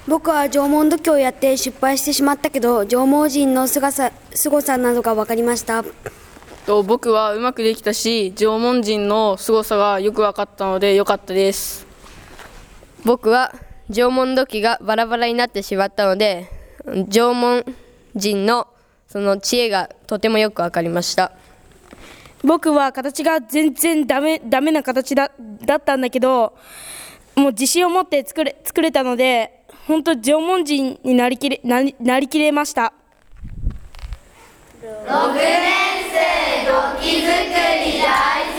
僕は縄文土器をやって失敗してしまったけど、縄文人の凄さなどが分かりました。 僕はうまくできたし、縄文人の凄さがよく分かったので良かったです。 僕は縄文土器がバラバラになってしまったので、縄文人のその知恵がとてもよく分かりました。 僕は形が全然ダメな形だったんだけど、もう自信を持って作れたので、本当縄文人になりきれました。 6年生土器作り大好き。